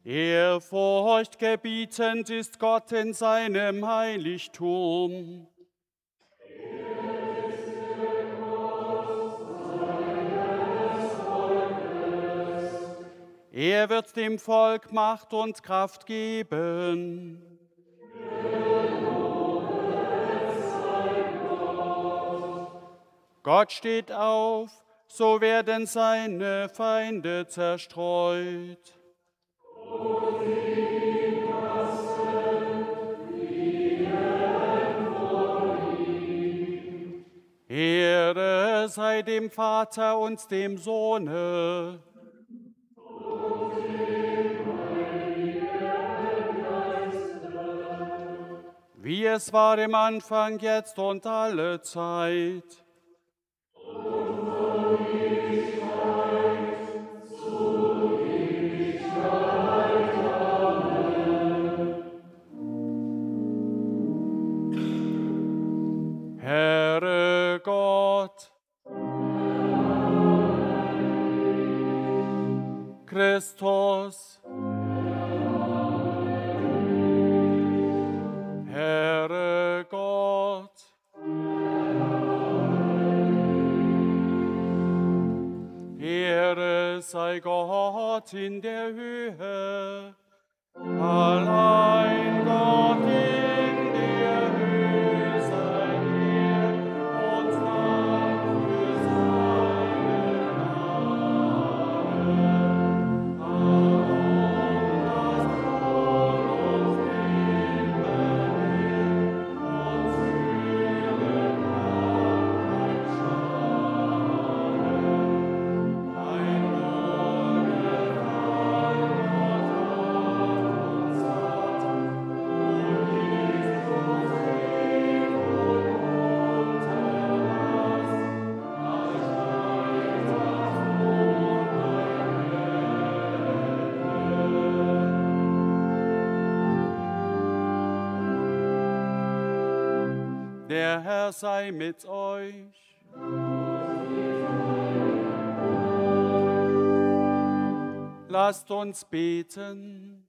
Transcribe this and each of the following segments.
Ehrfurchtgebietend ist Gott in seinem Heiligtum. Er wird dem Volk Macht und Kraft geben. Gott steht auf, so werden seine Feinde zerstreut. Ehre sei dem Vater und dem Sohne. Wie es war im Anfang, jetzt und alle Zeit. Herre Gott, Christus, Herre Gott, Ehre sei Gott in der Höhe, allein Gott in der Höhe sei Ehre und Dank für seinen Namen. Darum lasst uns Der Herr sei mit euch. Lasst uns beten.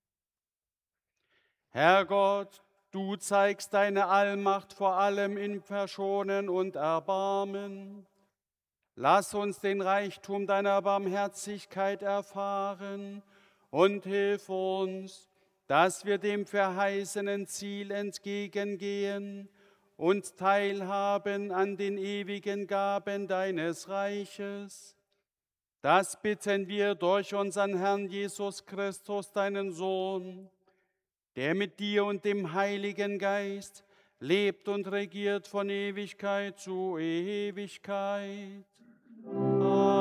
Herr Gott, du zeigst deine Allmacht vor allem in Verschonen und Erbarmen. Lass uns den Reichtum deiner Barmherzigkeit erfahren und hilf uns, dass wir dem verheißenen Ziel entgegengehen und teilhaben an den ewigen Gaben deines Reiches. Das bitten wir durch unseren Herrn Jesus Christus, deinen Sohn, der mit dir und dem Heiligen Geist lebt und regiert von Ewigkeit zu Ewigkeit. Amen.